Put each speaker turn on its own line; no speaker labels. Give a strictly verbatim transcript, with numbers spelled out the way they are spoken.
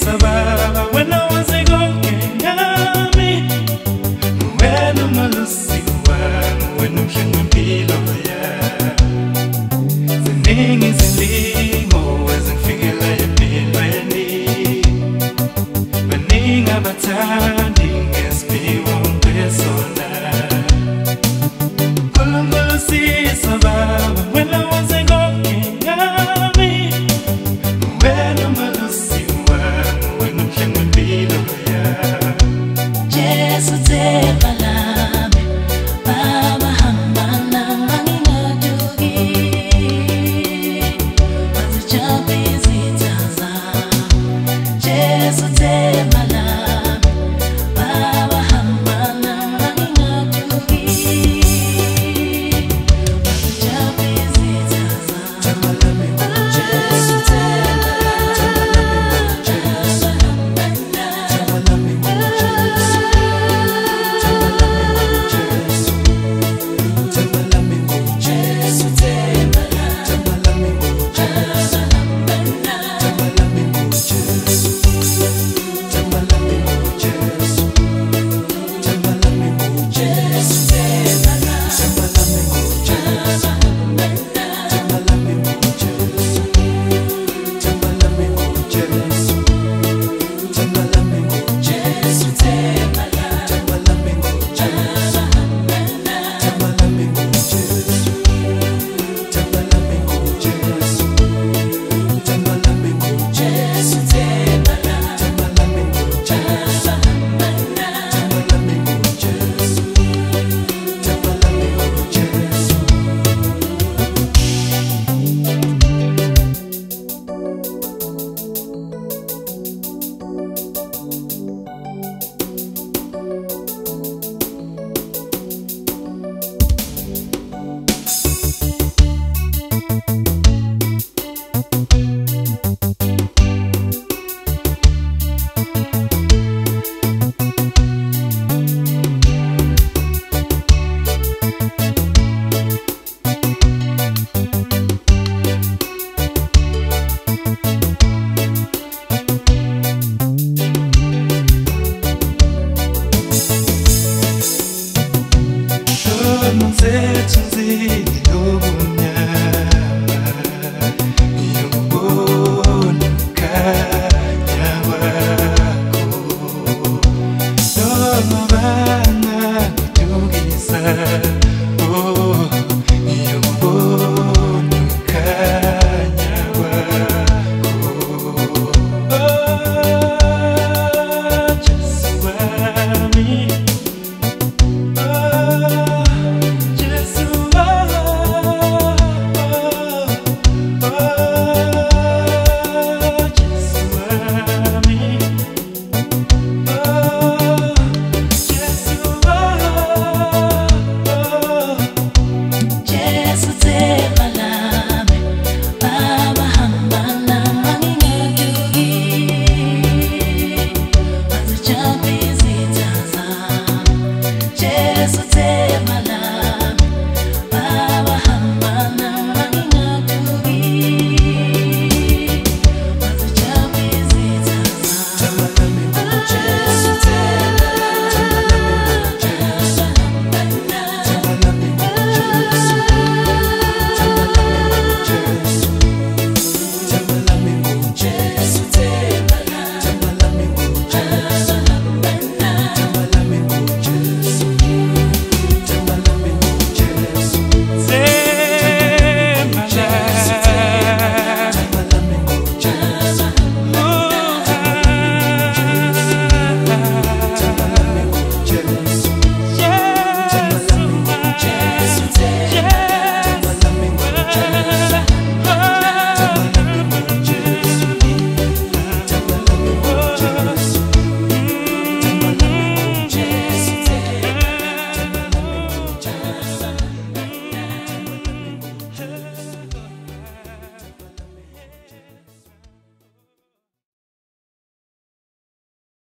sababa when I was a goking yami when I'm a lucy one when I'm showing below ya the name is a limo as a figure like a bill any but ning abatanding as be one persona Columbo see sababa when I was a goking yami when I'm a lucy one when I'm showing below ya
Jesus Tebalame Baba Hamana Mangadugi Mazichapi zitaza Jesus Tebalame Baba Hamana Mangadugi Mazichapi zitaza Tabalame Jesus